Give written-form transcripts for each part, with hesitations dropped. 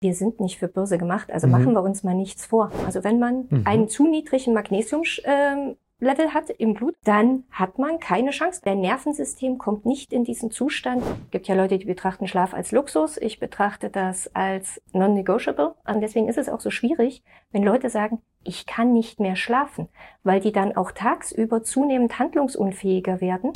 wir sind nicht für Börse gemacht, also machen wir uns mal nichts vor. Also wenn man einen zu niedrigen Magnesium-Level hat im Blut, dann hat man keine Chance. Dein Nervensystem kommt nicht in diesen Zustand. Es gibt ja Leute, die betrachten Schlaf als Luxus. Ich betrachte das als non-negotiable. Und deswegen ist es auch so schwierig, wenn Leute sagen, ich kann nicht mehr schlafen, weil die dann auch tagsüber zunehmend handlungsunfähiger werden.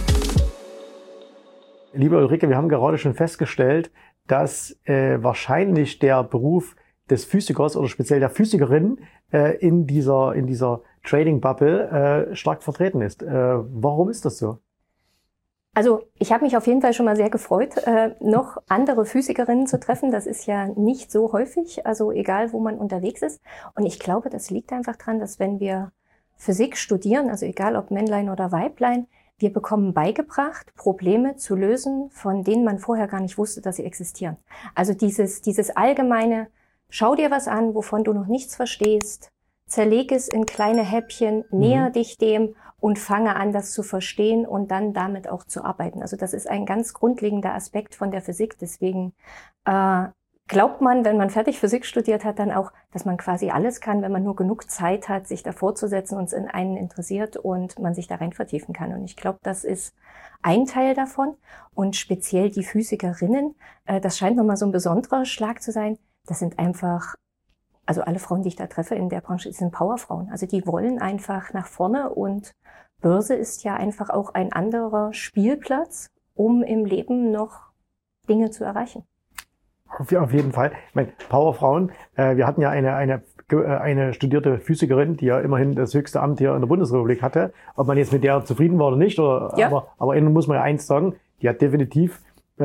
Liebe Ulrike, wir haben gerade schon festgestellt, dass wahrscheinlich der Beruf des Physikers oder speziell der Physikerin in dieser Trading-Bubble stark vertreten ist. Warum ist das so? Also ich habe mich auf jeden Fall schon mal sehr gefreut, noch andere Physikerinnen zu treffen. Das ist ja nicht so häufig, also egal, wo man unterwegs ist. Und ich glaube, das liegt einfach dran, dass wenn wir Physik studieren, also egal ob Männlein oder Weiblein, wir bekommen beigebracht, Probleme zu lösen, von denen man vorher gar nicht wusste, dass sie existieren. Also dieses allgemeine, schau dir was an, wovon du noch nichts verstehst, zerleg es in kleine Häppchen, näher dich dem und fange an, das zu verstehen und dann damit auch zu arbeiten. Also das ist ein ganz grundlegender Aspekt von der Physik. Deswegen glaubt man, wenn man fertig Physik studiert hat, dann auch, dass man quasi alles kann, wenn man nur genug Zeit hat, sich davor zu setzen und es in einen interessiert und man sich da rein vertiefen kann. Und ich glaube, das ist ein Teil davon. Und speziell die Physikerinnen, das scheint nochmal so ein besonderer Schlag zu sein. Das sind einfach, also alle Frauen, die ich da treffe in der Branche, sind Powerfrauen. Also die wollen einfach nach vorne und Börse ist ja einfach auch ein anderer Spielplatz, um im Leben noch Dinge zu erreichen. Auf jeden Fall. Ich meine, Powerfrauen, wir hatten ja eine studierte Physikerin, die ja immerhin das höchste Amt hier in der Bundesrepublik hatte. Ob man jetzt mit der zufrieden war oder nicht, ja. aber innen muss man ja eins sagen, die hat definitiv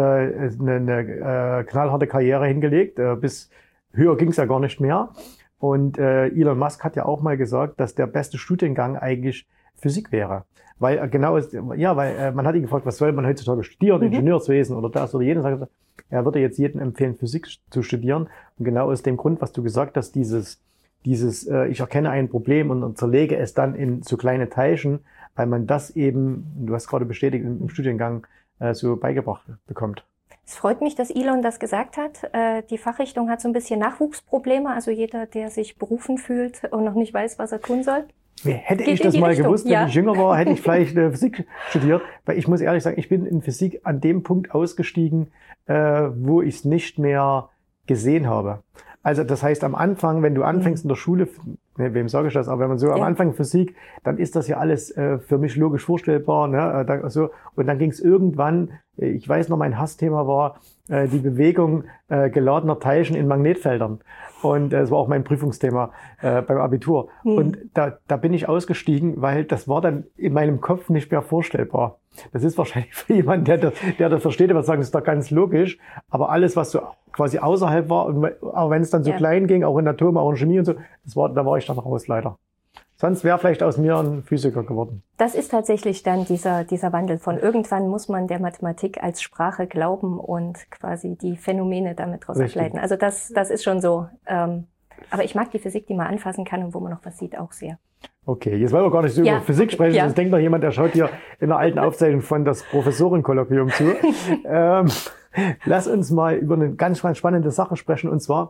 eine knallharte Karriere hingelegt. Bis höher ging es ja gar nicht mehr. Und Elon Musk hat ja auch mal gesagt, dass der beste Studiengang eigentlich Physik wäre. Weil weil man hat ihn gefragt, was soll man heutzutage studieren, Ingenieurswesen oder das oder jenes. Er würde jetzt jedem empfehlen, Physik zu studieren. Und genau aus dem Grund, was du gesagt hast, dieses ich erkenne ein Problem und zerlege es dann in so kleine Teilchen, weil man das eben, du hast gerade bestätigt, im Studiengang so beigebracht bekommt. Es freut mich, dass Elon das gesagt hat. Die Fachrichtung hat so ein bisschen Nachwuchsprobleme. Also jeder, der sich berufen fühlt und noch nicht weiß, was er tun soll. Hätte ich das mal gewusst, wenn ich jünger war, hätte ich vielleicht Physik studiert. Weil ich muss ehrlich sagen, ich bin in Physik an dem Punkt ausgestiegen, wo ich es nicht mehr gesehen habe. Also das heißt, am Anfang, wenn du anfängst in der Schule, wem sage ich das, aber wenn man so am Anfang Physik, dann ist das ja alles für mich logisch vorstellbar. Ne? Und dann ging es irgendwann, ich weiß noch, mein Hassthema war die Bewegung geladener Teilchen in Magnetfeldern. Und es war auch mein Prüfungsthema beim Abitur. Und da bin ich ausgestiegen, weil das war dann in meinem Kopf nicht mehr vorstellbar. Das ist wahrscheinlich für jemanden, der das versteht, der wird sagen, das ist doch ganz logisch. Aber alles, was so quasi außerhalb war, auch wenn es dann so klein ging, auch in Atom, auch in Chemie und so, da war ich dann raus, leider. Sonst wäre vielleicht aus mir ein Physiker geworden. Das ist tatsächlich dann dieser Wandel von irgendwann muss man der Mathematik als Sprache glauben und quasi die Phänomene damit daraus ableiten. Also das ist schon so. Aber ich mag die Physik, die man anfassen kann und wo man noch was sieht, auch sehr. Okay, jetzt wollen wir gar nicht so über Physik sprechen. Sonst denkt noch jemand, der schaut hier in der alten Aufzeichnung von das Professorenkolloquium zu. Lass uns mal über eine ganz spannende Sache sprechen, und zwar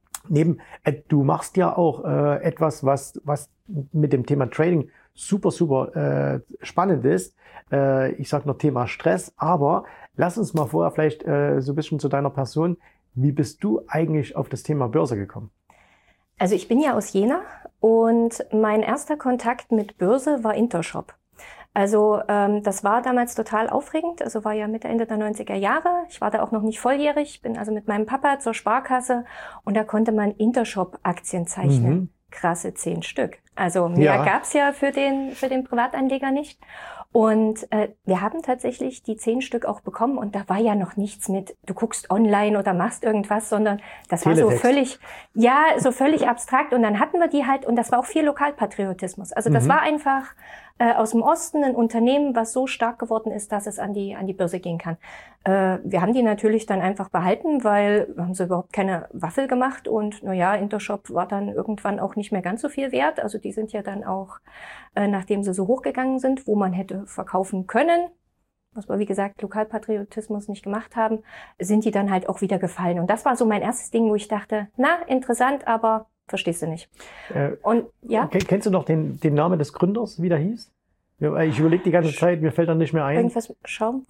du machst ja auch etwas, was mit dem Thema Trading super spannend ist. Ich sag noch Thema Stress, aber lass uns mal vorher vielleicht so ein bisschen zu deiner Person. Wie bist du eigentlich auf das Thema Börse gekommen? Also ich bin ja aus Jena und mein erster Kontakt mit Börse war Intershop. Also das war damals total aufregend, also war ja Mitte, Ende der 90er Jahre. Ich war da auch noch nicht volljährig, bin also mit meinem Papa zur Sparkasse und da konnte man Intershop-Aktien zeichnen. Krasse 10 Stück. Also mehr gab's ja für den Privatanleger nicht. Und wir haben tatsächlich die 10 Stück auch bekommen und da war ja noch nichts mit, du guckst online oder machst irgendwas, sondern das war so völlig abstrakt und dann hatten wir die halt und das war auch viel Lokalpatriotismus. Also das war einfach aus dem Osten ein Unternehmen, was so stark geworden ist, dass es an die Börse gehen kann. Wir haben die natürlich dann einfach behalten, weil wir haben so überhaupt keine Waffel gemacht und Intershop war dann irgendwann auch nicht mehr ganz so viel wert. Also die sind ja dann auch, nachdem sie so hochgegangen sind, wo man hätte verkaufen können, was wir, wie gesagt, Lokalpatriotismus nicht gemacht haben, sind die dann halt auch wieder gefallen. Und das war so mein erstes Ding, wo ich dachte, na, interessant, aber verstehst du nicht. Und ja. Kennst du noch den Namen des Gründers, wie der hieß? Ich überlege die ganze Zeit, mir fällt er nicht mehr ein. Irgendwas mit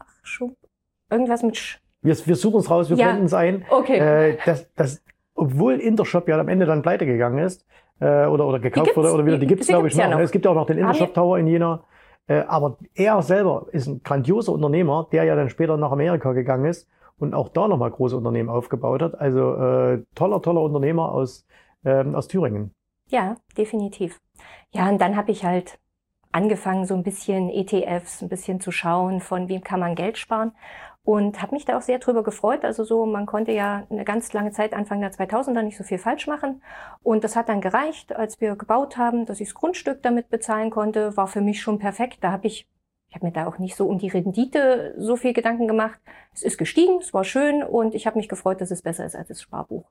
irgendwas mit Wir suchen es raus, wir blenden es ein. Okay. Obwohl Intershop ja am Ende dann pleite gegangen ist, oder gekauft wurde, oder wieder, die gibt's glaube ich noch. Es gibt ja auch noch den Intershop Tower in Jena. Aber er selber ist ein grandioser Unternehmer, der ja dann später nach Amerika gegangen ist und auch da nochmal große Unternehmen aufgebaut hat. Also toller Unternehmer aus Thüringen. Ja, definitiv. Ja, und dann habe ich halt angefangen, so ein bisschen ETFs, ein bisschen zu schauen, von wem kann man Geld sparen. Und habe mich da auch sehr drüber gefreut. Also so, man konnte ja eine ganz lange Zeit, Anfang der 2000er, nicht so viel falsch machen. Und das hat dann gereicht, als wir gebaut haben, dass ich das Grundstück damit bezahlen konnte, war für mich schon perfekt. Ich habe mir da auch nicht so um die Rendite so viel Gedanken gemacht. Es ist gestiegen, es war schön und ich habe mich gefreut, dass es besser ist als das Sparbuch.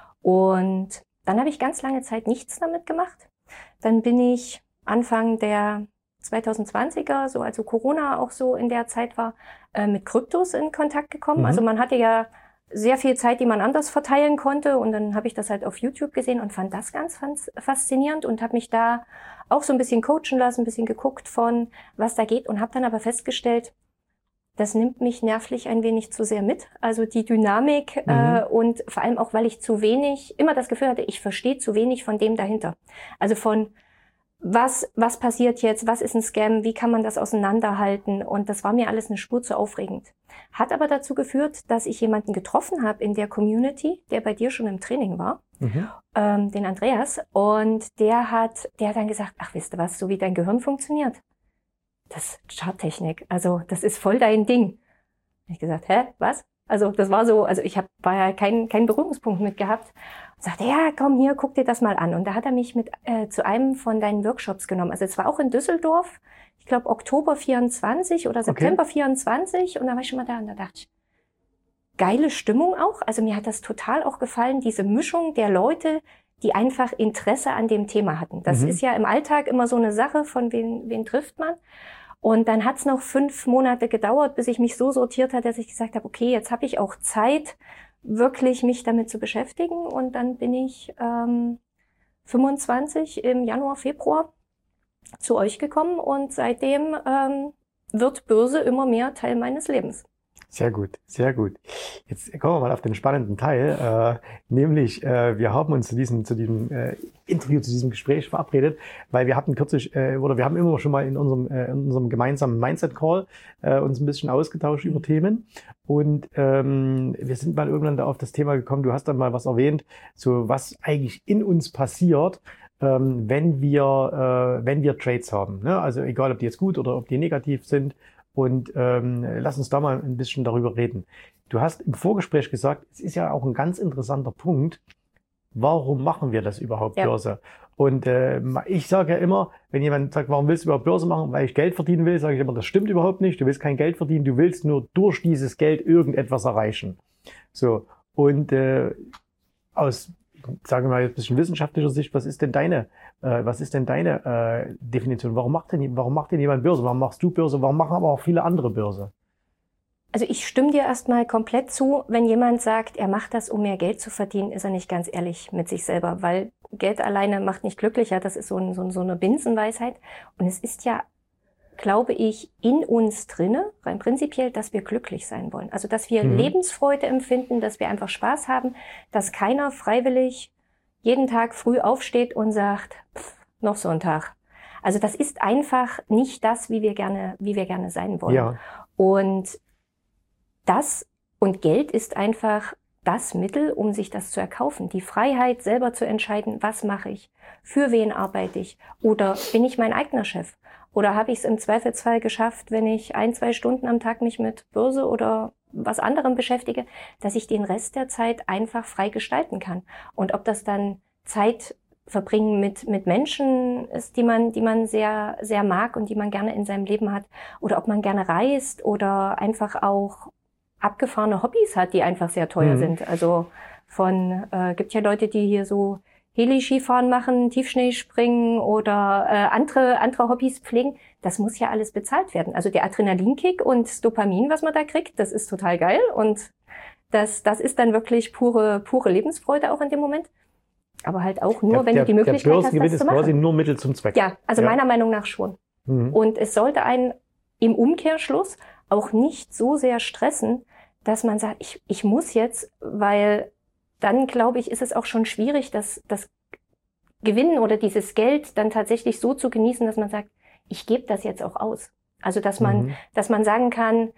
Und dann habe ich ganz lange Zeit nichts damit gemacht. Dann bin ich Anfang der 2020er, so also Corona auch so in der Zeit war, mit Kryptos in Kontakt gekommen. Also man hatte ja sehr viel Zeit, die man anders verteilen konnte und dann habe ich das halt auf YouTube gesehen und fand das ganz faszinierend und habe mich da auch so ein bisschen coachen lassen, ein bisschen geguckt von, was da geht und habe dann aber festgestellt, das nimmt mich nervlich ein wenig zu sehr mit. Also die Dynamik und vor allem auch, weil ich zu wenig, immer das Gefühl hatte, ich verstehe zu wenig von dem dahinter. Also von was passiert jetzt, was ist ein Scam, wie kann man das auseinanderhalten und das war mir alles eine Spur zu aufregend. Hat aber dazu geführt, dass ich jemanden getroffen habe in der Community, der bei dir schon im Training war, den Andreas, und der hat dann gesagt, ach wisst ihr was, so wie dein Gehirn funktioniert, das Charttechnik, also das ist voll dein Ding. Hab ich gesagt, hä, was? Also das war so, also ich war ja kein Berührungspunkt mit gehabt. Und sagte, ja, komm hier, guck dir das mal an. Und da hat er mich mit zu einem von deinen Workshops genommen. Also es war auch in Düsseldorf, ich glaube Oktober 24 oder September 24. Und da war ich schon mal da und da dachte ich, geile Stimmung auch. Also mir hat das total auch gefallen, diese Mischung der Leute, die einfach Interesse an dem Thema hatten. Das ist ja im Alltag immer so eine Sache, von wen trifft man. Und dann hat es noch 5 Monate gedauert, bis ich mich so sortiert hatte, dass ich gesagt habe, okay, jetzt habe ich auch Zeit, wirklich mich damit zu beschäftigen. Und dann bin ich 25 im Januar, Februar zu euch gekommen und seitdem wird Börse immer mehr Teil meines Lebens. Sehr gut, sehr gut. Jetzt kommen wir mal auf den spannenden Teil, nämlich wir haben uns zu diesem Interview, zu diesem Gespräch verabredet, weil wir hatten kürzlich, oder wir haben immer schon mal in unserem gemeinsamen Mindset-Call uns ein bisschen ausgetauscht über Themen und wir sind mal irgendwann da auf das Thema gekommen, du hast dann mal was erwähnt, so was eigentlich in uns passiert, wenn wir Trades haben, ne? Also egal, ob die jetzt gut oder ob die negativ sind. Und lass uns da mal ein bisschen darüber reden. Du hast im Vorgespräch gesagt, es ist ja auch ein ganz interessanter Punkt, warum machen wir das überhaupt, Börse? Und ich sage ja immer, wenn jemand sagt, warum willst du überhaupt Börse machen? Weil ich Geld verdienen will, sage ich immer, das stimmt überhaupt nicht. Du willst kein Geld verdienen, du willst nur durch dieses Geld irgendetwas erreichen. So, und aus, sagen wir mal jetzt ein bisschen wissenschaftlicher Sicht, was ist denn deine Definition? Warum macht denn jemand Börse? Warum machst du Börse? Warum machen aber auch viele andere Börse? Also ich stimme dir erstmal komplett zu. Wenn jemand sagt, er macht das, um mehr Geld zu verdienen, ist er nicht ganz ehrlich mit sich selber, weil Geld alleine macht nicht glücklicher. Das ist so eine Binsenweisheit. Und es ist ja, glaube ich, in uns drinne, rein prinzipiell, dass wir glücklich sein wollen. Also dass wir Lebensfreude empfinden, dass wir einfach Spaß haben, dass keiner freiwillig jeden Tag früh aufsteht und sagt, noch so ein Tag. Also das ist einfach nicht das, wie wir gerne sein wollen. Ja. Und Geld ist einfach das Mittel, um sich das zu erkaufen. Die Freiheit, selber zu entscheiden, was mache ich, für wen arbeite ich oder bin ich mein eigener Chef? Oder habe ich es im Zweifelsfall geschafft, wenn ich 1-2 Stunden am Tag mich mit Börse oder was anderem beschäftige, dass ich den Rest der Zeit einfach frei gestalten kann. Und ob das dann Zeit verbringen mit Menschen ist, die man sehr, sehr mag und die man gerne in seinem Leben hat, oder ob man gerne reist oder einfach auch abgefahrene Hobbys hat, die einfach sehr teuer sind. Also gibt ja Leute, die hier so Heli-Skifahren machen, Tiefschneespringen oder andere Hobbys pflegen, das muss ja alles bezahlt werden. Also der Adrenalinkick und das Dopamin, was man da kriegt, das ist total geil und das ist dann wirklich pure Lebensfreude auch in dem Moment. Aber halt auch nur, wenn du die Möglichkeit hast, das zu machen. Der Börsengewinn ist quasi nur Mittel zum Zweck. Ja, also meiner Meinung nach schon. Und es sollte einen im Umkehrschluss auch nicht so sehr stressen, dass man sagt, ich muss jetzt, weil dann, glaube ich, ist es auch schon schwierig, das Gewinnen oder dieses Geld dann tatsächlich so zu genießen, dass man sagt, ich gebe das jetzt auch aus. Also dass man sagen kann,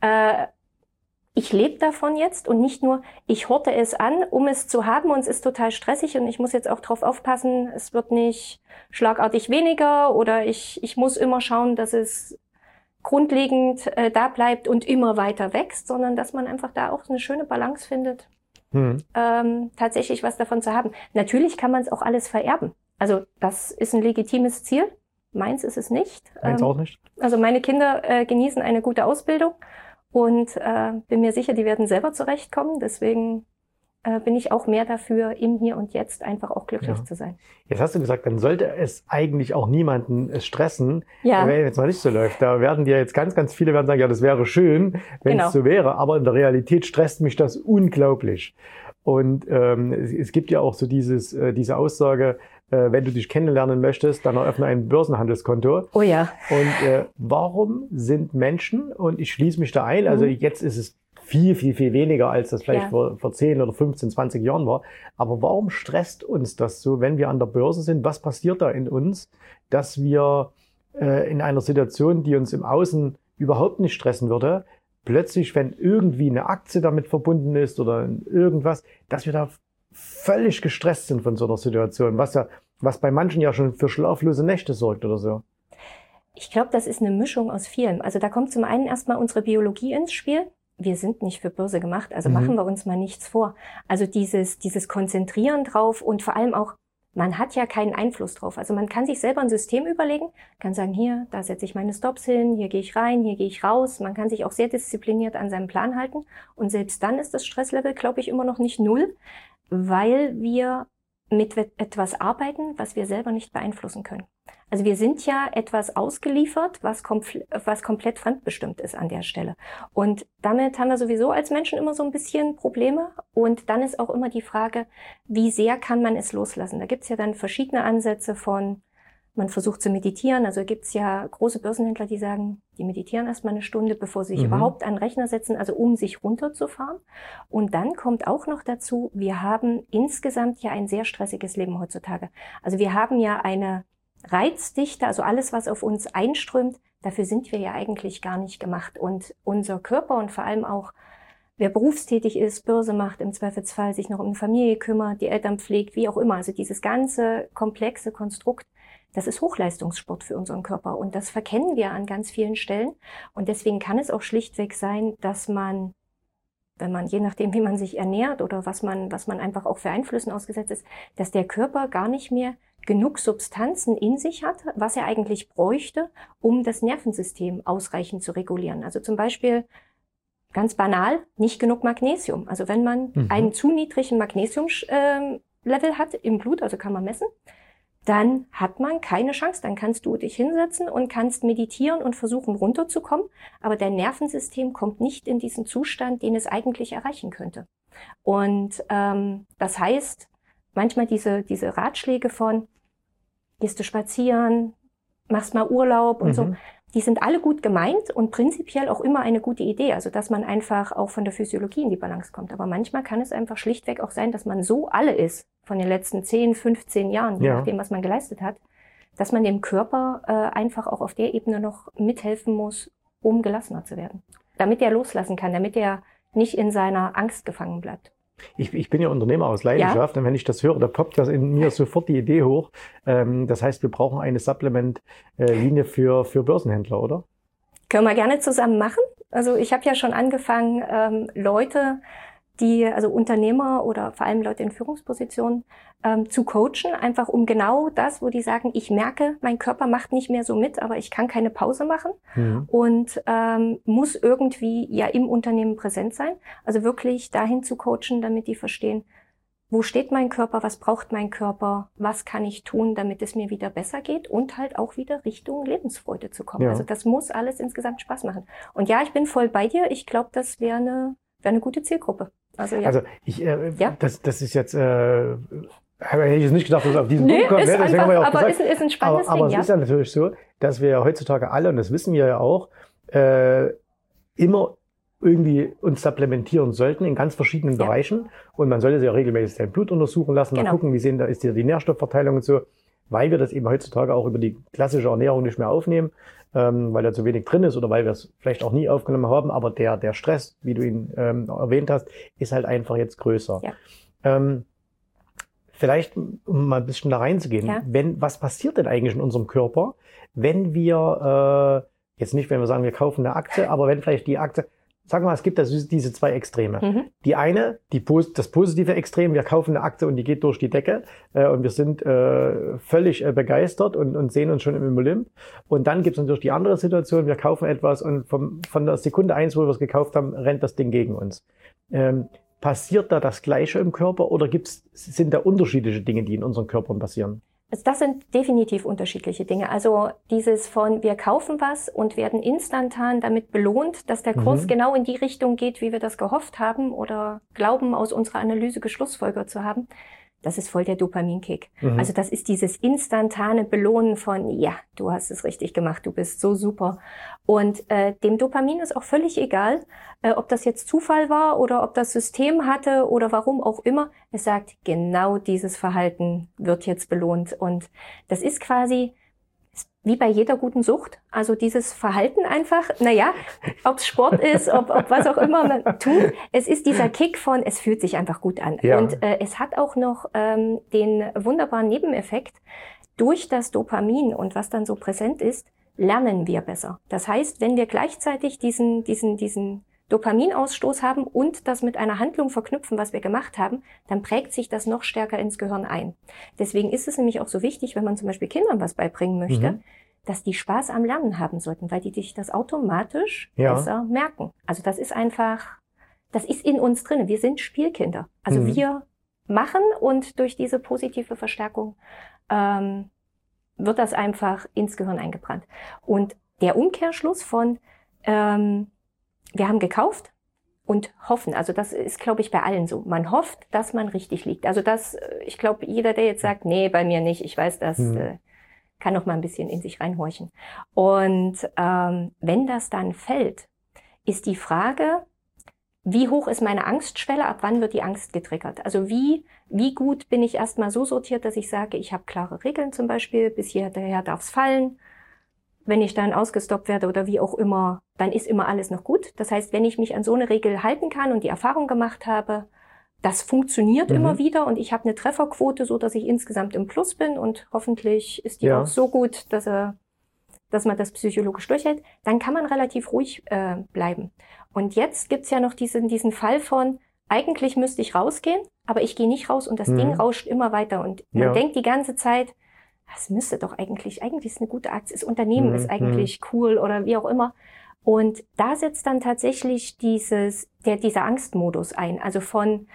ich lebe davon jetzt und nicht nur, ich horte es an, um es zu haben und es ist total stressig und ich muss jetzt auch drauf aufpassen, es wird nicht schlagartig weniger oder ich muss immer schauen, dass es grundlegend da bleibt und immer weiter wächst, sondern dass man einfach da auch eine schöne Balance findet, tatsächlich was davon zu haben. Natürlich kann man es auch alles vererben. Also das ist ein legitimes Ziel. Meins ist es nicht. Meins auch nicht. Also meine Kinder genießen eine gute Ausbildung. Und bin mir sicher, die werden selber zurechtkommen. Deswegen bin ich auch mehr dafür, im Hier und Jetzt einfach auch glücklich zu sein. Jetzt hast du gesagt, dann sollte es eigentlich auch niemanden stressen, wenn jetzt mal nicht so läuft. Da werden dir jetzt ganz, ganz viele werden sagen, ja, das wäre schön, wenn es so wäre. Aber in der Realität stresst mich das unglaublich. Und es gibt ja auch so diese Aussage, wenn du dich kennenlernen möchtest, dann eröffne ein Börsenhandelskonto. Oh ja. Und warum sind Menschen, und ich schließe mich da ein, also jetzt ist es viel, viel, viel weniger, als das vielleicht vor 10 oder 15, 20 Jahren war. Aber warum stresst uns das so, wenn wir an der Börse sind? Was passiert da in uns, dass wir in einer Situation, die uns im Außen überhaupt nicht stressen würde, plötzlich, wenn irgendwie eine Aktie damit verbunden ist oder irgendwas, dass wir da völlig gestresst sind von so einer Situation, was bei manchen ja schon für schlaflose Nächte sorgt oder so. Ich glaube, das ist eine Mischung aus vielem. Also da kommt zum einen erstmal unsere Biologie ins Spiel. Wir sind nicht für Börse gemacht, also machen wir uns mal nichts vor. Also dieses Konzentrieren drauf und vor allem auch, man hat ja keinen Einfluss drauf. Also man kann sich selber ein System überlegen, kann sagen, hier, da setze ich meine Stops hin, hier gehe ich rein, hier gehe ich raus. Man kann sich auch sehr diszipliniert an seinem Plan halten. Und selbst dann ist das Stresslevel, glaube ich, immer noch nicht 0, weil wir mit etwas arbeiten, was wir selber nicht beeinflussen können. Also wir sind ja etwas ausgeliefert, was komplett fremdbestimmt ist an der Stelle. Und damit haben wir sowieso als Menschen immer so ein bisschen Probleme. Und dann ist auch immer die Frage, wie sehr kann man es loslassen? Da gibt's ja dann verschiedene Ansätze von, man versucht zu meditieren. Also gibt's ja große Börsenhändler, die sagen, die meditieren erstmal eine Stunde, bevor sie sich überhaupt an den Rechner setzen, also um sich runterzufahren. Und dann kommt auch noch dazu, wir haben insgesamt ja ein sehr stressiges Leben heutzutage. Also wir haben ja eine Reizdichte, also alles, was auf uns einströmt, dafür sind wir ja eigentlich gar nicht gemacht. Und unser Körper und vor allem auch, wer berufstätig ist, Börse macht, im Zweifelsfall sich noch um eine Familie kümmert, die Eltern pflegt, wie auch immer. Also dieses ganze komplexe Konstrukt, das ist Hochleistungssport für unseren Körper. Und das verkennen wir an ganz vielen Stellen. Und deswegen kann es auch schlichtweg sein, dass man, wenn man, je nachdem, wie man sich ernährt oder was man einfach auch für Einflüssen ausgesetzt ist, dass der Körper gar nicht mehr genug Substanzen in sich hat, was er eigentlich bräuchte, um das Nervensystem ausreichend zu regulieren. Also zum Beispiel, ganz banal, nicht genug Magnesium. Also wenn man einen zu niedrigen Magnesiumlevel hat im Blut, also kann man messen, dann hat man keine Chance. Dann kannst du dich hinsetzen und kannst meditieren und versuchen runterzukommen, aber dein Nervensystem kommt nicht in diesen Zustand, den es eigentlich erreichen könnte. Und das heißt, manchmal diese Ratschläge von, gehst du spazieren, machst mal Urlaub und so, die sind alle gut gemeint und prinzipiell auch immer eine gute Idee. Also dass man einfach auch von der Physiologie in die Balance kommt. Aber manchmal kann es einfach schlichtweg auch sein, dass man so alle ist von den letzten 10, 15 Jahren, je nachdem, was man geleistet hat, dass man dem Körper einfach auch auf der Ebene noch mithelfen muss, um gelassener zu werden. Damit er loslassen kann, damit er nicht in seiner Angst gefangen bleibt. Ich bin ja Unternehmer aus Leidenschaft und wenn ich das höre, da poppt ja in mir sofort die Idee hoch. Das heißt, wir brauchen eine Supplement-Linie für Börsenhändler, oder? Können wir gerne zusammen machen. Also ich habe ja schon angefangen, Leute, also Unternehmer oder vor allem Leute in Führungspositionen zu coachen, einfach um genau das, wo die sagen, ich merke, mein Körper macht nicht mehr so mit, aber ich kann keine Pause machen und muss irgendwie ja im Unternehmen präsent sein. Also wirklich dahin zu coachen, damit die verstehen, wo steht mein Körper, was braucht mein Körper, was kann ich tun, damit es mir wieder besser geht und halt auch wieder Richtung Lebensfreude zu kommen. Ja. Also das muss alles insgesamt Spaß machen. Und ja, ich bin voll bei dir. Ich glaube, das wäre eine gute Zielgruppe. Also, ja. Also das ist jetzt... hätte ich jetzt nicht gedacht, dass es auf diesen Punkt kommt. Ist einfach, aber gesagt, ist ein spannendes aber Ding. Es ist ja natürlich so, dass wir heutzutage alle, und das wissen wir ja auch, immer irgendwie uns supplementieren sollten in ganz verschiedenen Bereichen. Und man sollte sich ja regelmäßig sein Blut untersuchen lassen, mal gucken, da ist die Nährstoffverteilung und so, weil wir das eben heutzutage auch über die klassische Ernährung nicht mehr aufnehmen, weil da zu wenig drin ist oder weil wir es vielleicht auch nie aufgenommen haben. Aber der Stress, wie du ihn erwähnt hast, ist halt einfach jetzt größer. Ja. Vielleicht, um mal ein bisschen da reinzugehen, was passiert denn eigentlich in unserem Körper, wenn wir, jetzt nicht, wenn wir sagen, wir kaufen eine Aktie, aber wenn vielleicht die Aktie, sagen wir mal, es gibt diese zwei Extreme. Die eine, das positive Extrem, wir kaufen eine Aktie und die geht durch die Decke und wir sind völlig begeistert und sehen uns schon im Olymp. Und dann gibt es natürlich die andere Situation, wir kaufen etwas und von der Sekunde 1, wo wir es gekauft haben, rennt das Ding gegen uns. Passiert da das Gleiche im Körper oder sind da unterschiedliche Dinge, die in unseren Körpern passieren? Also das sind definitiv unterschiedliche Dinge. Also dieses von wir kaufen was und werden instantan damit belohnt, dass der Kurs genau in die Richtung geht, wie wir das gehofft haben oder glauben, aus unserer Analyse geschlussfolgert zu haben. Das ist voll der Dopaminkick. Also das ist dieses instantane Belohnen von, ja, du hast es richtig gemacht, du bist so super. Und dem Dopamin ist auch völlig egal, ob das jetzt Zufall war oder ob das System hatte oder warum auch immer. Es sagt, genau dieses Verhalten wird jetzt belohnt. Und das ist quasi wie bei jeder guten Sucht. Also dieses Verhalten einfach, ob es Sport ist, ob was auch immer man tut. Es ist dieser Kick von, es fühlt sich einfach gut an. Ja. Und es hat auch noch den wunderbaren Nebeneffekt, durch das Dopamin und was dann so präsent ist, lernen wir besser. Das heißt, wenn wir gleichzeitig diesen Dopaminausstoß haben und das mit einer Handlung verknüpfen, was wir gemacht haben, dann prägt sich das noch stärker ins Gehirn ein. Deswegen ist es nämlich auch so wichtig, wenn man zum Beispiel Kindern was beibringen möchte, dass die Spaß am Lernen haben sollten, weil die sich das automatisch besser merken. Also das ist in uns drin. Wir sind Spielkinder. Also wir machen und durch diese positive Verstärkung wird das einfach ins Gehirn eingebrannt. Und der Umkehrschluss von wir haben gekauft und hoffen. Also das ist, glaube ich, bei allen so. Man hofft, dass man richtig liegt. Also ich glaube, jeder, der jetzt sagt, nee, bei mir nicht, ich weiß das, kann noch mal ein bisschen in sich reinhorchen. Und wenn das dann fällt, ist die Frage, wie hoch ist meine Angstschwelle, ab wann wird die Angst getriggert? Also wie gut bin ich erstmal so sortiert, dass ich sage, ich habe klare Regeln zum Beispiel, bis hierher darf es fallen. Wenn ich dann ausgestoppt werde oder wie auch immer, dann ist immer alles noch gut. Das heißt, wenn ich mich an so eine Regel halten kann und die Erfahrung gemacht habe, das funktioniert immer wieder und ich habe eine Trefferquote, so dass ich insgesamt im Plus bin und hoffentlich ist die auch so gut, dass man das psychologisch durchhält, dann kann man relativ ruhig bleiben. Und jetzt gibt's ja noch diesen Fall von, eigentlich müsste ich rausgehen, aber ich gehe nicht raus und das Ding rauscht immer weiter und man denkt die ganze Zeit, das müsste doch eigentlich ist eine gute Aktie, das Unternehmen ist eigentlich cool oder wie auch immer. Und da setzt dann tatsächlich dieser Angstmodus ein. Also von,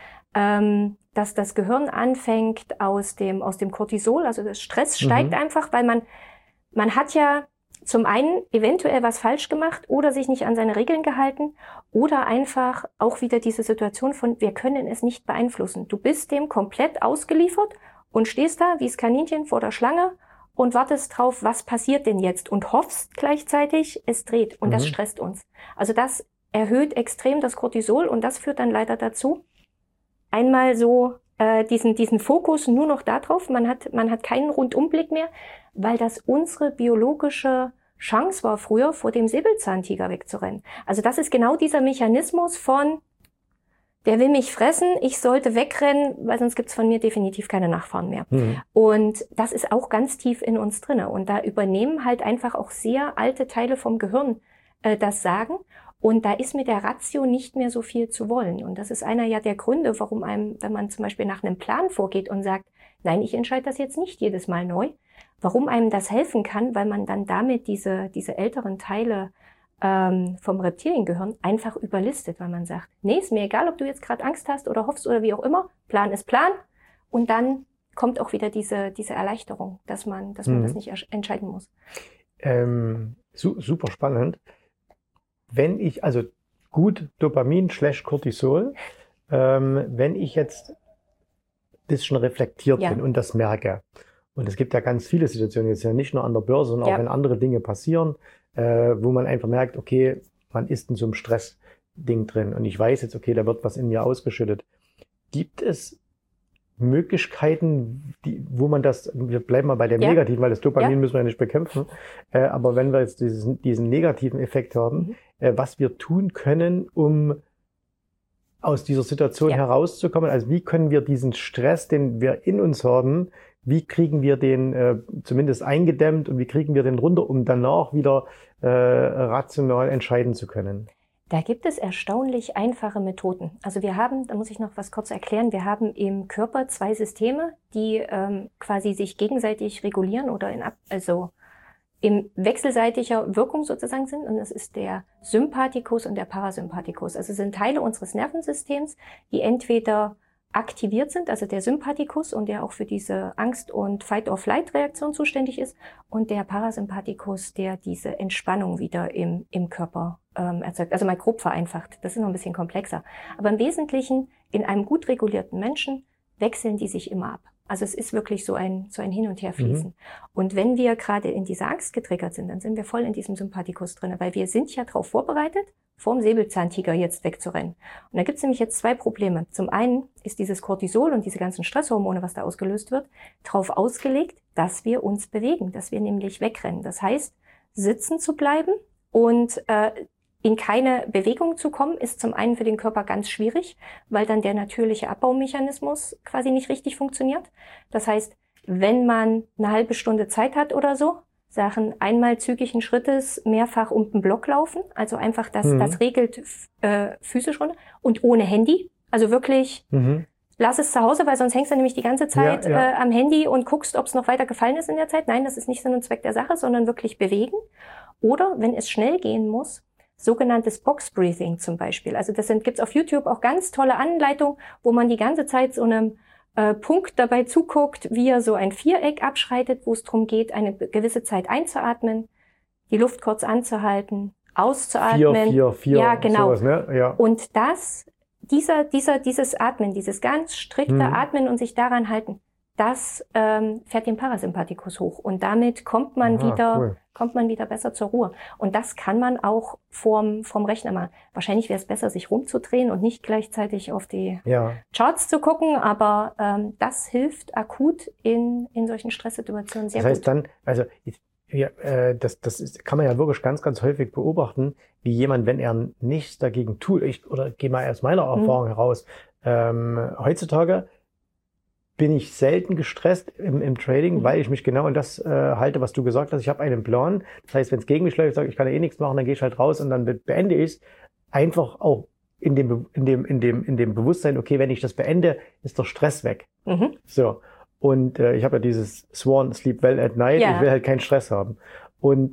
dass das Gehirn anfängt aus dem Cortisol, also das Stress steigt einfach, weil man hat ja zum einen eventuell was falsch gemacht oder sich nicht an seine Regeln gehalten oder einfach auch wieder diese Situation von, wir können es nicht beeinflussen. Du bist dem komplett ausgeliefert und stehst da wie das Kaninchen vor der Schlange und wartest drauf, was passiert denn jetzt und hoffst gleichzeitig, es dreht und das stresst uns. Also das erhöht extrem das Cortisol und das führt dann leider dazu, einmal so diesen Fokus nur noch darauf, man hat keinen Rundumblick mehr, weil das unsere biologische Chance war früher, vor dem Säbelzahntiger wegzurennen. Also das ist genau dieser Mechanismus von, der will mich fressen, ich sollte wegrennen, weil sonst gibt's von mir definitiv keine Nachfahren mehr. Und das ist auch ganz tief in uns drinne. Und da übernehmen halt einfach auch sehr alte Teile vom Gehirn das Sagen. Und da ist mit der Ratio nicht mehr so viel zu wollen. Und das ist einer ja der Gründe, warum einem, wenn man zum Beispiel nach einem Plan vorgeht und sagt, nein, ich entscheide das jetzt nicht jedes Mal neu, warum einem das helfen kann, weil man dann damit diese älteren Teile vom Reptiliengehirn einfach überlistet, weil man sagt, nee, ist mir egal, ob du jetzt gerade Angst hast oder hoffst oder wie auch immer, Plan ist Plan, und dann kommt auch wieder diese Erleichterung, dass man das nicht entscheiden muss. Super spannend. Wenn ich, also gut Dopamin / Cortisol, wenn ich jetzt ein bisschen reflektiert bin und das merke, und es gibt ja ganz viele Situationen, jetzt ja nicht nur an der Börse, sondern auch wenn andere Dinge passieren, wo man einfach merkt, okay, man ist in so einem Stressding drin und ich weiß jetzt, okay, da wird was in mir ausgeschüttet. Gibt es Möglichkeiten, wo man das, wir bleiben mal bei dem Negativen, weil das Dopamin müssen wir ja nicht bekämpfen, aber wenn wir jetzt diesen negativen Effekt haben, was wir tun können, um aus dieser Situation herauszukommen, also wie können wir diesen Stress, den wir in uns haben, wie kriegen wir den zumindest eingedämmt und wie kriegen wir den runter, um danach wieder rational entscheiden zu können? Da gibt es erstaunlich einfache Methoden. Also wir haben, da muss ich noch was kurz erklären, wir haben im Körper 2 Systeme, die quasi sich gegenseitig regulieren oder in wechselseitiger Wirkung sozusagen sind. Und das ist der Sympathikus und der Parasympathikus. Also sind Teile unseres Nervensystems, die entweder aktiviert sind, also der Sympathikus und der auch für diese Angst- und Fight-or-Flight-Reaktion zuständig ist und der Parasympathikus, der diese Entspannung wieder im Körper erzeugt. Also mal grob vereinfacht, das ist noch ein bisschen komplexer. Aber im Wesentlichen, in einem gut regulierten Menschen wechseln die sich immer ab. Also es ist wirklich so ein Hin- und Herfließen. Und wenn wir gerade in dieser Angst getriggert sind, dann sind wir voll in diesem Sympathikus drin, weil wir sind ja darauf vorbereitet, vorm Säbelzahntiger jetzt wegzurennen. Und da gibt es nämlich jetzt 2 Probleme. Zum einen ist dieses Cortisol und diese ganzen Stresshormone, was da ausgelöst wird, darauf ausgelegt, dass wir uns bewegen, dass wir nämlich wegrennen. Das heißt, sitzen zu bleiben und in keine Bewegung zu kommen, ist zum einen für den Körper ganz schwierig, weil dann der natürliche Abbaumechanismus quasi nicht richtig funktioniert. Das heißt, wenn man eine halbe Stunde Zeit hat oder so, Sachen einmal zügigen Schrittes mehrfach um den Block laufen, also einfach das regelt physisch runter und ohne Handy, also wirklich lass es zu Hause, weil sonst hängst du nämlich die ganze Zeit am Handy und guckst, ob es noch weiter gefallen ist in der Zeit. Nein, das ist nicht Sinn und Zweck der Sache, sondern wirklich bewegen. Oder wenn es schnell gehen muss, sogenanntes Box Breathing zum Beispiel. Also gibt's auf YouTube auch ganz tolle Anleitungen, wo man die ganze Zeit so einem Punkt dabei zuguckt, wie er so ein Viereck abschreitet, wo es darum geht, eine gewisse Zeit einzuatmen, die Luft kurz anzuhalten, auszuatmen. 4, ja, genau. Sowas, ne? Ja. Und dieses Atmen, dieses ganz strikte Atmen und sich daran halten, das fährt den Parasympathikus hoch und damit kommt man wieder besser zur Ruhe. Und das kann man auch vorm Rechner machen. Wahrscheinlich wäre es besser, sich rumzudrehen und nicht gleichzeitig auf die Charts zu gucken, aber das hilft akut in solchen Stresssituationen sehr gut. Das heißt dann, also das kann man ja wirklich ganz, ganz häufig beobachten, wie jemand, wenn er nichts dagegen tut, oder gehe mal aus meiner Erfahrung heraus, heutzutage bin ich selten gestresst im Trading, weil ich mich genau an das halte, was du gesagt hast. Ich habe einen Plan. Das heißt, wenn es gegen mich läuft, sage ich, kann nichts machen, dann gehe ich halt raus und dann beende ich es. Einfach auch in dem Bewusstsein, okay, wenn ich das beende, ist der Stress weg. So. Und ich habe ja dieses Sworn, Sleep Well at Night. Ich will halt keinen Stress haben. Und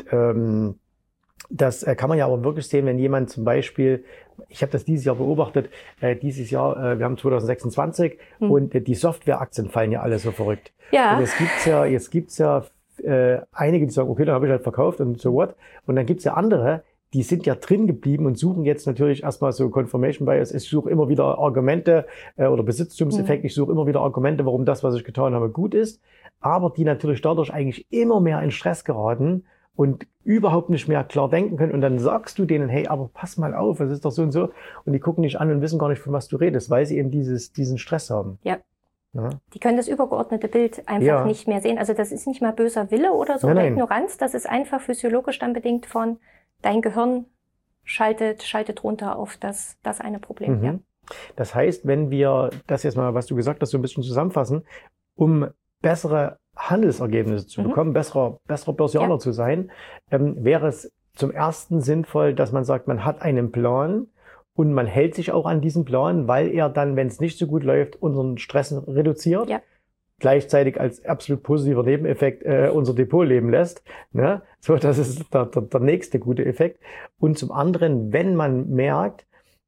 das kann man ja aber wirklich sehen, wenn jemand zum Beispiel, ich habe das dieses Jahr beobachtet, wir haben 2026 und die Softwareaktien fallen ja alle so verrückt. Ja. Und jetzt gibt's ja einige, die sagen, okay, dann habe ich halt verkauft und so what. Und dann gibt's ja andere, die sind ja drin geblieben und suchen jetzt natürlich erstmal so Confirmation Bias. Ich suche immer wieder Argumente oder Besitztumseffekt. Ich suche immer wieder Argumente, warum das, was ich getan habe, gut ist. Aber die natürlich dadurch eigentlich immer mehr in Stress geraten und überhaupt nicht mehr klar denken können. Und dann sagst du denen, hey, aber pass mal auf, es ist doch so und so. Und die gucken dich an und wissen gar nicht, von was du redest, weil sie eben diesen Stress haben. Ja. Die können das übergeordnete Bild einfach nicht mehr sehen. Also das ist nicht mal böser Wille oder so, oder Ignoranz. Das ist einfach physiologisch dann bedingt von dein Gehirn schaltet runter auf das eine Problem. Ja. Das heißt, wenn wir das jetzt mal, was du gesagt hast, so ein bisschen zusammenfassen, um bessere Handelsergebnisse zu bekommen, besserer Börsianer zu sein, wäre es zum ersten sinnvoll, dass man sagt, man hat einen Plan und man hält sich auch an diesen Plan, weil er dann, wenn es nicht so gut läuft, unseren Stress reduziert. Ja. Gleichzeitig als absolut positiver Nebeneffekt unser Depot leben lässt. Ne? So, das ist der nächste gute Effekt. Und zum anderen, wenn man merkt,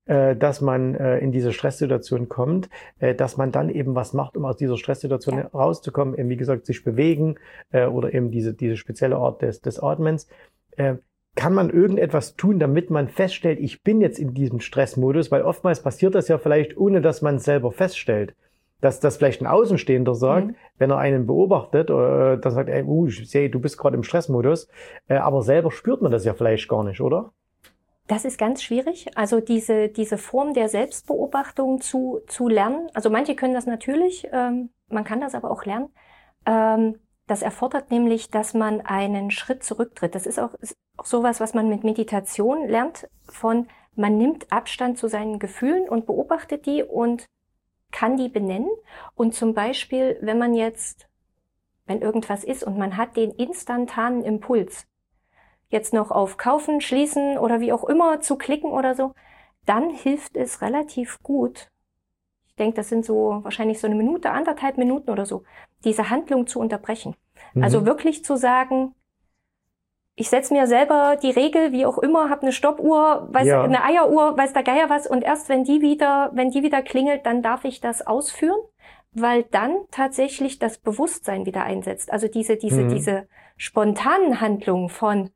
dass man in diese Stresssituation kommt, dass man dann eben was macht, um aus dieser Stresssituation rauszukommen, eben wie gesagt sich bewegen oder eben diese spezielle Art des Atmens. Kann man irgendetwas tun, damit man feststellt, ich bin jetzt in diesem Stressmodus? Weil oftmals passiert das ja vielleicht, ohne dass man es selber feststellt. Dass das vielleicht ein Außenstehender sagt, wenn er einen beobachtet, dann sagt er, ich sehe, du bist gerade im Stressmodus, aber selber spürt man das ja vielleicht gar nicht, oder? Das ist ganz schwierig, also diese Form der Selbstbeobachtung zu lernen. Also manche können das natürlich, man kann das aber auch lernen. Das erfordert nämlich, dass man einen Schritt zurücktritt. Das ist auch sowas, was man mit Meditation lernt, man nimmt Abstand zu seinen Gefühlen und beobachtet die und kann die benennen. Und zum Beispiel, wenn irgendwas ist und man hat den instantanen Impuls, jetzt noch auf Kaufen, Schließen oder wie auch immer zu klicken oder so, dann hilft es relativ gut. Ich denke, das sind so wahrscheinlich so eine Minute, 1,5 Minuten oder so, diese Handlung zu unterbrechen. Also wirklich zu sagen, ich setze mir selber die Regel, wie auch immer, habe eine Stoppuhr, eine Eieruhr, weiß der Geier was, und erst wenn die wieder klingelt, dann darf ich das ausführen, weil dann tatsächlich das Bewusstsein wieder einsetzt. Also diese spontanen Handlungen von,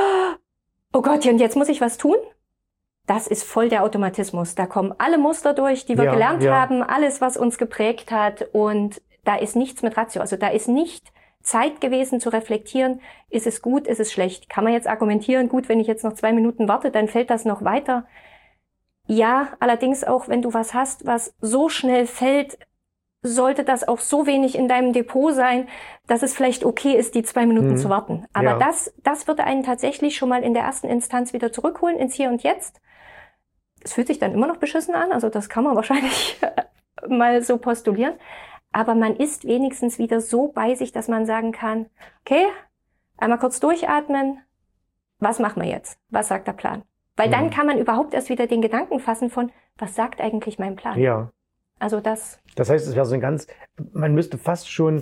oh Gott, und jetzt muss ich was tun, das ist voll der Automatismus. Da kommen alle Muster durch, die wir gelernt haben, alles, was uns geprägt hat, und da ist nichts mit Ratio. Also da ist nicht Zeit gewesen zu reflektieren, ist es gut, ist es schlecht. Kann man jetzt argumentieren, gut, wenn ich jetzt noch 2 Minuten warte, dann fällt das noch weiter. Ja, allerdings auch, wenn du was hast, was so schnell fällt, sollte das auch so wenig in deinem Depot sein, dass es vielleicht okay ist, die 2 Minuten zu warten. Aber das würde einen tatsächlich schon mal in der ersten Instanz wieder zurückholen ins Hier und Jetzt. Es fühlt sich dann immer noch beschissen an, also das kann man wahrscheinlich mal so postulieren. Aber man ist wenigstens wieder so bei sich, dass man sagen kann, okay, einmal kurz durchatmen, was machen wir jetzt? Was sagt der Plan? Weil dann kann man überhaupt erst wieder den Gedanken fassen von, was sagt eigentlich mein Plan? Ja. Also das heißt, es wäre so man müsste fast schon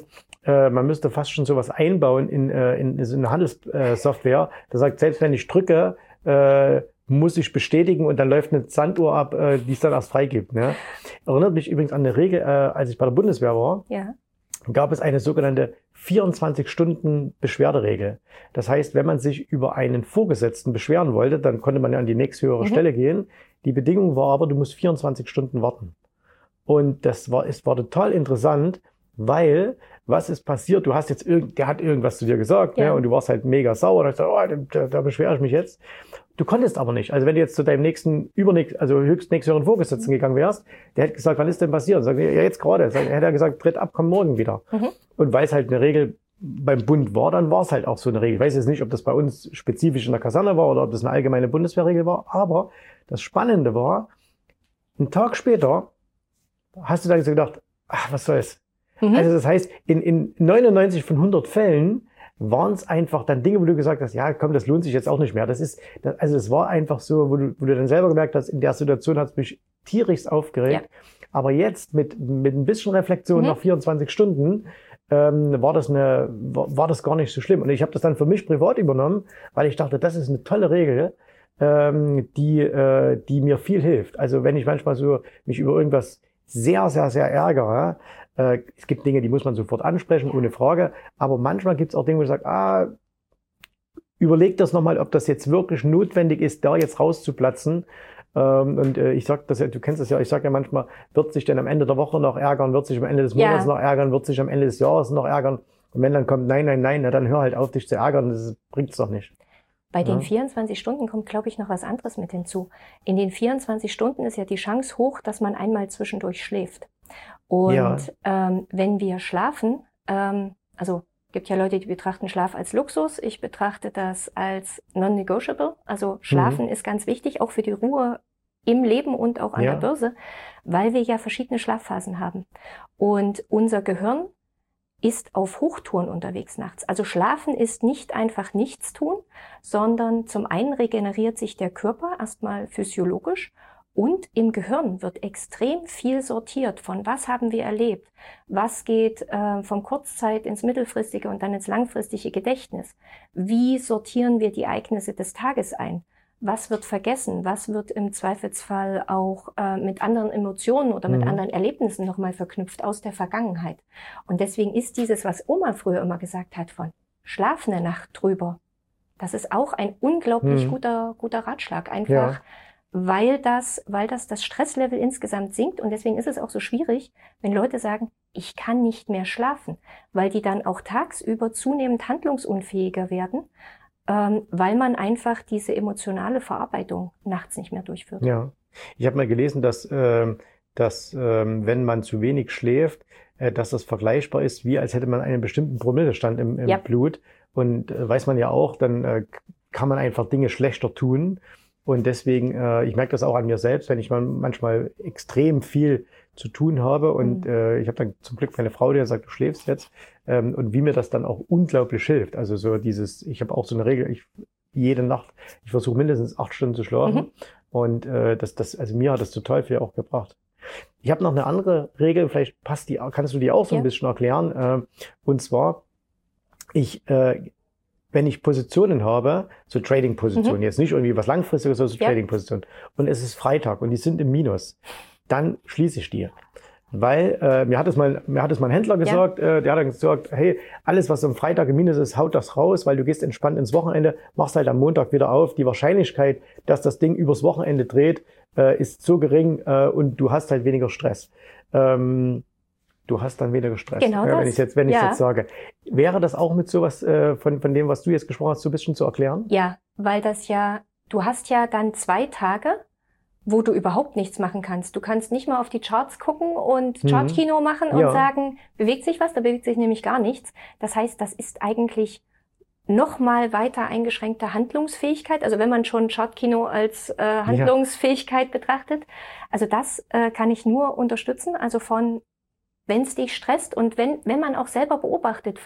sowas einbauen in so eine Handelssoftware, das sagt, selbst wenn ich drücke, muss ich bestätigen und dann läuft eine Sanduhr ab, die es dann erst freigibt. Ne? Erinnert mich übrigens an eine Regel, als ich bei der Bundeswehr war, gab es eine sogenannte 24-Stunden-Beschwerderegel. Das heißt, wenn man sich über einen Vorgesetzten beschweren wollte, dann konnte man ja an die nächsthöhere Stelle gehen. Die Bedingung war aber, du musst 24 Stunden warten. Und es war total interessant, weil, was ist passiert? Der hat irgendwas zu dir gesagt, ne? Und du warst halt mega sauer. Und hast gesagt, da beschwere ich mich jetzt. Du konntest aber nicht. Also wenn du jetzt zu deinem höchstnächsthöheren Vorgesetzten gegangen wärst, der hätte gesagt, wann ist denn passiert? Sag, ja, jetzt gerade. Hätte er gesagt, tritt ab, komm morgen wieder. Und weil es halt eine Regel beim Bund war, dann war es halt auch so eine Regel. Ich weiß jetzt nicht, ob das bei uns spezifisch in der Kaserne war oder ob das eine allgemeine Bundeswehrregel war. Aber das Spannende war, einen Tag später hast du dann so gedacht, ach, was soll's? Also das heißt, in 99 von 100 Fällen waren es einfach dann Dinge, wo du gesagt hast, ja komm, das lohnt sich jetzt auch nicht mehr. Es war einfach so, wo du dann selber gemerkt hast, in der Situation hat es mich tierisch aufgeregt. Ja. Aber jetzt mit ein bisschen Reflexion nach 24 Stunden war das gar nicht so schlimm. Und ich habe das dann für mich privat übernommen, weil ich dachte, das ist eine tolle Regel, die mir viel hilft. Also wenn ich manchmal so mich über irgendwas sehr, sehr, sehr ärgere, es gibt Dinge, die muss man sofort ansprechen, ohne Frage. Aber manchmal gibt es auch Dinge, wo ich sage, überleg das nochmal, ob das jetzt wirklich notwendig ist, da jetzt rauszuplatzen. Und ich sag das ja, du kennst das ja, ich sage ja manchmal, wird sich denn am Ende der Woche noch ärgern, wird sich am Ende des Monats noch ärgern, wird sich am Ende des Jahres noch ärgern. Und wenn dann kommt, nein, na, dann hör halt auf, dich zu ärgern, das bringt's doch nicht. Bei den 24 Stunden kommt, glaube ich, noch was anderes mit hinzu. In den 24 Stunden ist ja die Chance hoch, dass man einmal zwischendurch schläft. Und wenn wir schlafen, also gibt ja Leute, die betrachten Schlaf als Luxus. Ich betrachte das als non-negotiable. Also Schlafen ist ganz wichtig, auch für die Ruhe im Leben und auch an der Börse, weil wir ja verschiedene Schlafphasen haben. Und unser Gehirn ist auf Hochtouren unterwegs nachts. Also Schlafen ist nicht einfach nichts tun, sondern zum einen regeneriert sich der Körper erstmal physiologisch und im Gehirn wird extrem viel sortiert von was haben wir erlebt, was geht vom Kurzzeit ins mittelfristige und dann ins langfristige Gedächtnis. Wie sortieren wir die Ereignisse des Tages ein? was wird vergessen, was wird im Zweifelsfall auch mit anderen Emotionen oder mit anderen Erlebnissen nochmal verknüpft aus der Vergangenheit. Und deswegen ist dieses, was Oma früher immer gesagt hat, von schlaf eine Nacht drüber, das ist auch ein unglaublich guter Ratschlag, einfach weil das Stresslevel insgesamt sinkt. Und deswegen ist es auch so schwierig, wenn Leute sagen, ich kann nicht mehr schlafen, weil die dann auch tagsüber zunehmend handlungsunfähiger werden, weil man einfach diese emotionale Verarbeitung nachts nicht mehr durchführt. Ja, ich habe mal gelesen, dass wenn man zu wenig schläft, dass das vergleichbar ist, wie als hätte man einen bestimmten Promillestand im Blut. Und weiß man ja auch, dann kann man einfach Dinge schlechter tun. Und deswegen, ich merke das auch an mir selbst, wenn ich manchmal extrem viel zu tun habe. Und ich habe dann zum Glück meine Frau, die sagt, du schläfst jetzt. Und wie mir das dann auch unglaublich hilft. Also so ich habe auch so eine Regel, jede Nacht, ich versuche mindestens 8 Stunden zu schlafen. Und also mir hat das total viel auch gebracht. Ich habe noch eine andere Regel, vielleicht kannst du die auch so ein bisschen erklären. Und zwar, wenn ich Positionen habe, so Trading-Positionen, jetzt nicht irgendwie was Langfristiges, sondern so Trading-Positionen, und es ist Freitag und die sind im Minus, dann schließe ich die. Weil mir hat es mal ein Händler gesagt, der hat dann gesagt, hey, alles, was am Freitag im Minus ist, haut das raus, weil du gehst entspannt ins Wochenende, machst halt am Montag wieder auf. Die Wahrscheinlichkeit, dass das Ding übers Wochenende dreht, ist so gering und du hast halt weniger Stress. Du hast dann weniger Stress, genau wenn ich jetzt sage. Wäre das auch mit sowas von dem, was du jetzt gesprochen hast, so ein bisschen zu erklären? Ja, weil du hast ja dann 2 Tage, wo du überhaupt nichts machen kannst. Du kannst nicht mal auf die Charts gucken und Chartkino machen und sagen, bewegt sich was? Da bewegt sich nämlich gar nichts. Das heißt, das ist eigentlich noch mal weiter eingeschränkte Handlungsfähigkeit. Also wenn man schon Chartkino als Handlungsfähigkeit betrachtet. Also das kann ich nur unterstützen. Also wenn es dich stresst und wenn man auch selber beobachtet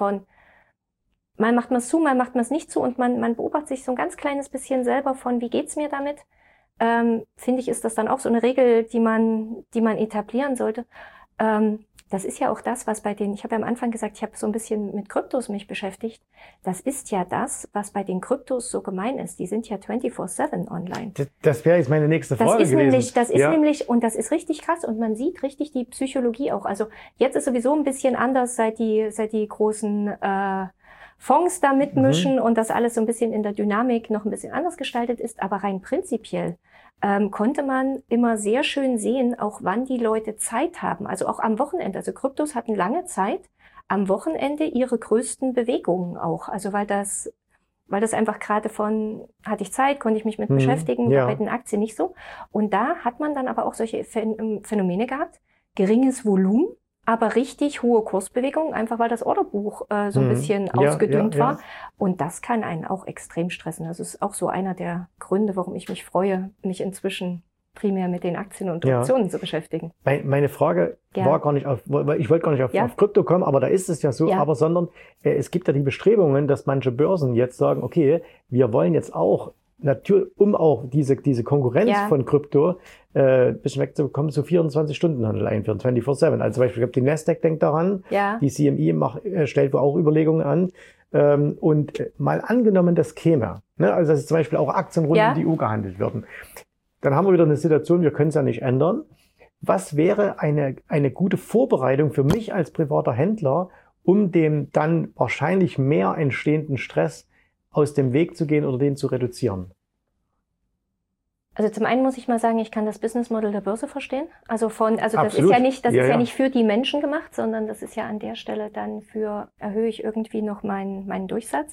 mal macht man es zu, mal macht man es nicht zu und man beobachtet sich so ein ganz kleines bisschen selber von, wie geht's mir damit? Finde ich, ist das dann auch so eine Regel, die man etablieren sollte. Das ist ja auch das, was ich habe ja am Anfang gesagt, ich habe so ein bisschen mit Kryptos mich beschäftigt. Das ist ja das, was bei den Kryptos so gemein ist. Die sind ja 24/7 online. Das wäre jetzt meine nächste Frage gewesen. Das ist nämlich, und das ist richtig krass und man sieht richtig die Psychologie auch. Also jetzt ist sowieso ein bisschen anders, seit die großen Fonds da mitmischen und das alles so ein bisschen in der Dynamik noch ein bisschen anders gestaltet ist. Aber rein prinzipiell konnte man immer sehr schön sehen, auch wann die Leute Zeit haben. Also auch am Wochenende. Also Kryptos hatten lange Zeit, am Wochenende ihre größten Bewegungen auch. Also weil das einfach gerade hatte ich Zeit, konnte ich mich mit beschäftigen, bei den Aktien nicht so. Und da hat man dann aber auch solche Phänomene gehabt. Geringes Volumen, aber richtig hohe Kursbewegungen, einfach weil das Orderbuch so ein bisschen ausgedünnt war. Und das kann einen auch extrem stressen. Das ist auch so einer der Gründe, warum ich mich freue, mich inzwischen primär mit den Aktien und Optionen zu beschäftigen. Meine Frage war gar nicht ich wollte gar nicht auf Krypto kommen, aber da ist es ja so, sondern es gibt ja die Bestrebungen, dass manche Börsen jetzt sagen, okay, wir wollen jetzt auch natürlich, um auch diese Konkurrenz von Krypto bisschen wegzubekommen, so 24-Stunden-Handel einführen, 24/7. Also zum Beispiel, ich glaube, die Nasdaq denkt daran, die CME stellt wohl auch Überlegungen an. Und mal angenommen, das käme, ne? Also dass zum Beispiel auch Aktien rund um die Uhr gehandelt werden. Dann haben wir wieder eine Situation, wir können es ja nicht ändern. Was wäre eine gute Vorbereitung für mich als privater Händler, um dem dann wahrscheinlich mehr entstehenden Stress aus dem Weg zu gehen oder den zu reduzieren? Also zum einen muss ich mal sagen, ich kann das Businessmodell der Börse verstehen. Also das ist ja nicht für die Menschen gemacht, sondern das ist ja an der Stelle dann erhöhe ich irgendwie noch meinen Durchsatz.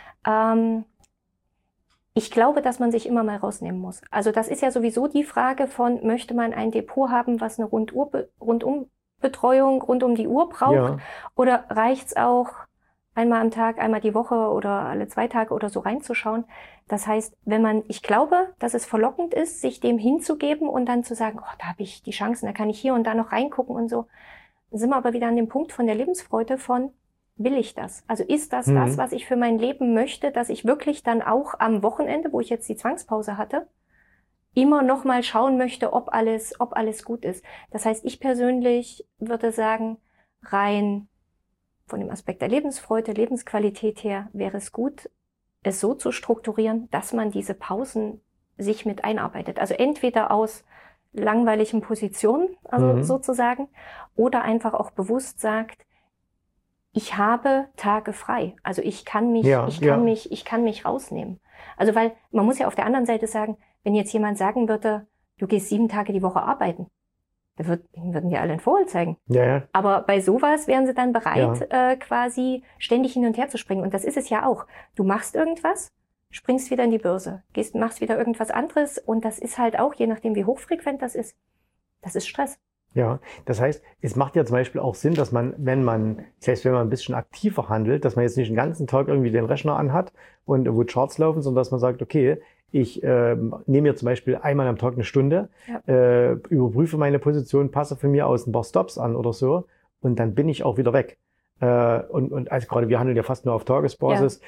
Ich glaube, dass man sich immer mal rausnehmen muss. Also das ist ja sowieso die Frage von, möchte man ein Depot haben, was eine Rundumbetreuung rund um die Uhr braucht? Oder reicht's auch, einmal am Tag, einmal die Woche oder alle 2 Tage oder so reinzuschauen? Das heißt, ich glaube, dass es verlockend ist, sich dem hinzugeben und dann zu sagen, da habe ich die Chancen, da kann ich hier und da noch reingucken und so. Dann sind wir aber wieder an dem Punkt von der Lebensfreude von, will ich das? Also ist das das, was ich für mein Leben möchte, dass ich wirklich dann auch am Wochenende, wo ich jetzt die Zwangspause hatte, immer noch mal schauen möchte, ob alles gut ist. Das heißt, ich persönlich würde sagen, rein von dem Aspekt der Lebensfreude, Lebensqualität her, wäre es gut, es so zu strukturieren, dass man diese Pausen sich mit einarbeitet. Also entweder aus langweiligen Positionen, also sozusagen, oder einfach auch bewusst sagt, ich habe Tage frei. Also ich kann mich rausnehmen. Also weil man muss ja auf der anderen Seite sagen, wenn jetzt jemand sagen würde, du gehst 7 Tage die Woche arbeiten, da würden wir alle einen Vogel zeigen. Ja. Aber bei sowas wären sie dann bereit, quasi ständig hin und her zu springen. Und das ist es ja auch. Du machst irgendwas, springst wieder in die Börse, machst wieder irgendwas anderes. Und das ist halt auch, je nachdem wie hochfrequent das ist Stress. Ja, das heißt, es macht ja zum Beispiel auch Sinn, dass man, wenn man ein bisschen aktiver handelt, dass man jetzt nicht den ganzen Tag irgendwie den Rechner anhat und wo Charts laufen, sondern dass man sagt, okay, ich nehme mir zum Beispiel einmal am Tag eine Stunde, überprüfe meine Position, passe von mir aus ein paar Stops an oder so und dann bin ich auch wieder weg. Und also gerade wir handeln ja fast nur auf Tagesbasis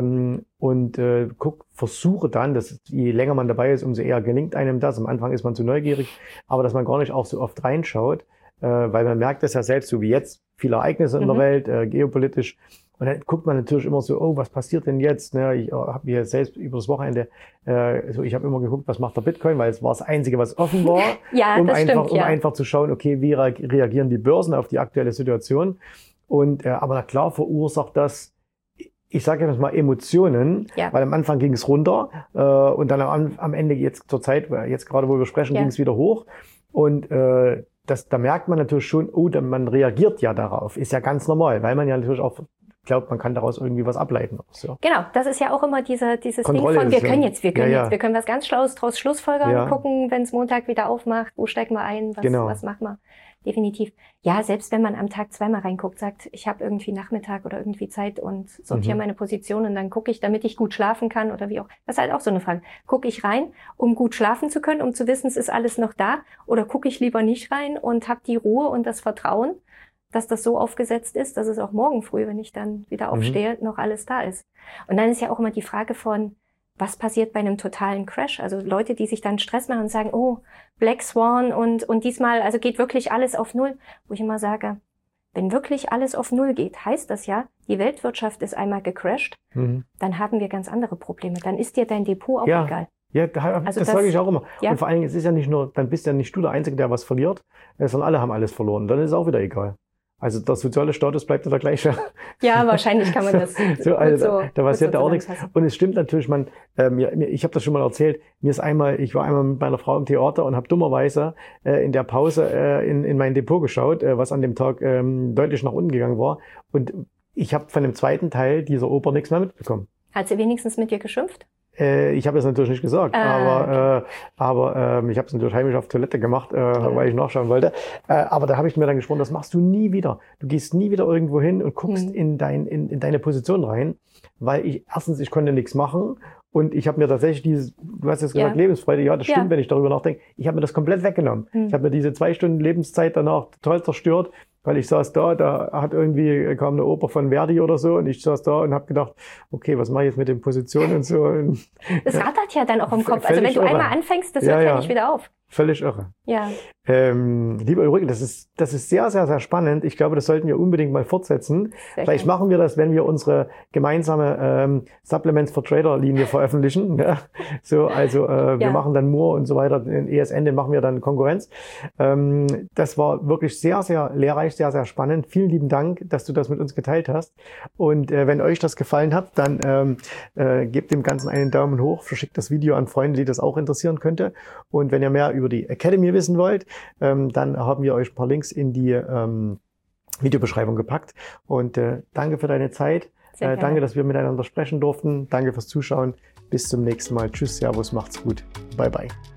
versuche dann, dass je länger man dabei ist, umso eher gelingt einem das. Am Anfang ist man zu neugierig, aber dass man gar nicht auch so oft reinschaut, weil man merkt das ja selbst, so wie jetzt, viele Ereignisse in der Welt, geopolitisch. Und dann guckt man natürlich immer so, oh, was passiert denn jetzt? Ne, ich habe mir selbst über das Wochenende, ich habe immer geguckt, was macht der Bitcoin, weil es war das Einzige, was offen war, um einfach zu schauen, okay, wie reagieren die Börsen auf die aktuelle Situation. Und aber na klar verursacht das, ich sage jetzt mal Emotionen, weil am Anfang ging es runter und dann am Ende jetzt zur Zeit, jetzt gerade wo wir sprechen, ging es wieder hoch. Und da merkt man natürlich schon, oh, man reagiert ja darauf. Ist ja ganz normal, weil man ja natürlich auch glaubt, man kann daraus irgendwie was ableiten. So. Genau, das ist ja auch immer dieses Kontrolle Ding von, wir können was ganz Schlaues draus schlussfolgern, gucken, wenn es Montag wieder aufmacht, wo steigen wir ein, was machen wir. Definitiv. Ja, selbst wenn man am Tag 2-mal reinguckt, sagt, ich habe irgendwie Nachmittag oder irgendwie Zeit und sortiere meine Position und dann gucke ich, damit ich gut schlafen kann oder wie auch. Das ist halt auch so eine Frage. Gucke ich rein, um gut schlafen zu können, um zu wissen, es ist alles noch da, oder gucke ich lieber nicht rein und habe die Ruhe und das Vertrauen, dass das so aufgesetzt ist, dass es auch morgen früh, wenn ich dann wieder aufstehe, noch alles da ist. Und dann ist ja auch immer die Frage von, was passiert bei einem totalen Crash? Also Leute, die sich dann Stress machen und sagen, oh, Black Swan und diesmal, also geht wirklich alles auf Null. Wo ich immer sage, wenn wirklich alles auf Null geht, heißt das ja, die Weltwirtschaft ist einmal gecrashed, dann haben wir ganz andere Probleme. Dann ist dir dein Depot auch egal. Ja, das sage ich auch immer. Ja. Und vor allen Dingen, es ist ja nicht nur, dann bist ja nicht du der Einzige, der was verliert, sondern alle haben alles verloren. Dann ist es auch wieder egal. Also der soziale Status bleibt ja der gleiche. Ja, wahrscheinlich kann man das da passiert ja auch nichts. Und es stimmt natürlich, ich habe das schon mal erzählt, ich war einmal mit meiner Frau im Theater und habe dummerweise in der Pause in mein Depot geschaut, was an dem Tag deutlich nach unten gegangen war. Und ich habe von dem zweiten Teil dieser Oper nichts mehr mitbekommen. Hat sie wenigstens mit dir geschimpft? Ich habe es natürlich nicht gesagt, aber ich habe es natürlich heimisch auf Toilette gemacht, weil ich nachschauen wollte. Aber da habe ich mir dann geschworen, das machst du nie wieder. Du gehst nie wieder irgendwo hin und guckst in deine Position rein, weil ich konnte nichts machen und ich habe mir tatsächlich du hast jetzt gesagt, Lebensfreude, ja, das stimmt, wenn ich darüber nachdenke. Ich habe mir das komplett weggenommen. Ich habe mir diese 2 Stunden Lebenszeit danach total zerstört. Weil ich saß da kam eine Oper von Verdi oder so und ich saß da und habe gedacht, okay, was mache ich jetzt mit den Positionen und so. Und, das rattert ja dann auch im Kopf. Also wenn du einmal anfängst, das hört ja nicht wieder auf. Völlig irre. Ja. Lieber Ulrike, das ist sehr, sehr, sehr spannend. Ich glaube, das sollten wir unbedingt mal fortsetzen. Vielleicht machen wir das, wenn wir unsere gemeinsame Supplements for Trader Linie veröffentlichen. Ja? Wir machen dann Moore und so weiter. Den ESN, den machen wir dann Konkurrenz. Das war wirklich sehr, sehr lehrreich, sehr, sehr spannend. Vielen lieben Dank, dass du das mit uns geteilt hast. Und wenn euch das gefallen hat, dann gebt dem Ganzen einen Daumen hoch, verschickt das Video an Freunde, die das auch interessieren könnte. Und wenn ihr mehr über die Academy wissen wollt, dann haben wir euch ein paar Links in die Videobeschreibung gepackt. Und danke für deine Zeit. Danke, dass wir miteinander sprechen durften. Danke fürs Zuschauen. Bis zum nächsten Mal. Tschüss, Servus, macht's gut. Bye, bye.